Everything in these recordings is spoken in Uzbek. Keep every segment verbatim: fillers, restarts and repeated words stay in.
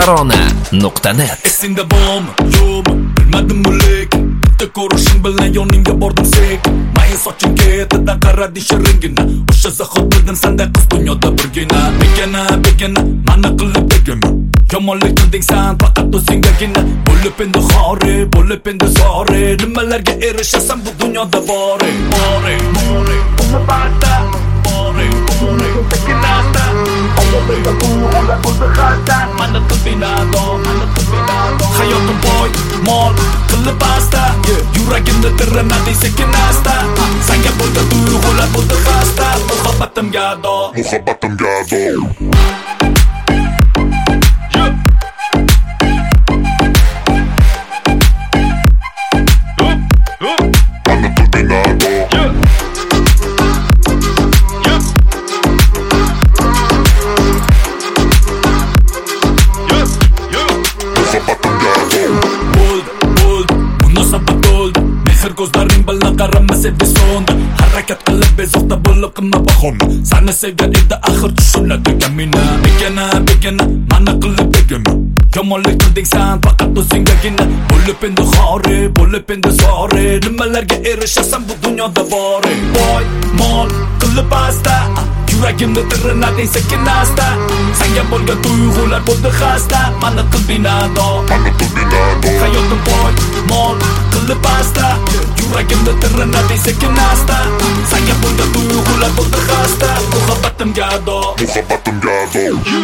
tarona nuqta net. Esingda bormi, yo'qmi, bilmadim lekin bitta ko'rishing bilan yoningga bordim sekin. Mayin soching ketida qaradi shiringina, o'sha zahot bildim senda qiz dunyoda birgina. Begona, begona, mana qilib begona. Yomonlik qilding san faqat o'zingagina. Bo'lib endi xori, bo'lib endi zori, nimalarga erishasan bu dunyoda bori, bori, bori. Uni bata, bori, bori. Sekinata, oyoqda qo'la bo'ldi xata. Mana qilbinado, mana qilbinado. Hayotim boy, mol, qilib asta. Yuragimda tirnadi sekinasta. Senga bo'ldi tuyg'ular bo'ldi xasta. Muhabbatimga ado, muhabbatimga ado. Ko'zlaring bilan qarama sevdi so'ndi. Harakat qilib bezovta bo'lib qilma bahona. Seni sevgan edi axir tushunadi kamina. Begona, begona, mana qilib begona. Yomonlik qilding san faqat o'zingagina. Bo'lib endi xori, bo'lib endi zori, nimalarga erishasan bu dunyoda bori. Boy, mol, qilib asta. Yuragimda tirnadi sekinasta. Senga bo'lgan tuyg'ular bo'ldi xasta. Mana qilbinado, mana qilbinado. Hayotim boy, mol, qilib asta. Yuragimda tirnadi sekinasta. Senga bo'lgan tuyg'ular bo'ldi xasta. Muhabbatimga ado, muhabbatimga ado.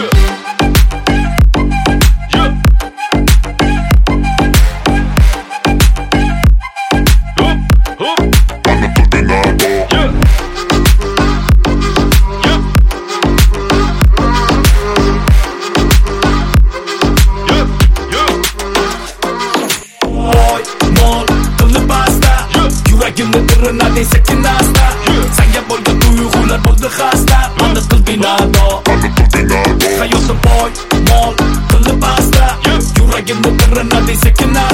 Yuragimda tirnadi sekinasta. Senga bo'lgan tuyg'ular bo'ldi xasta. Mana qilbinado, mana qilbinado. Hayotim boy, mol, qilib asta. Yuragimda tirnadi sekinasta.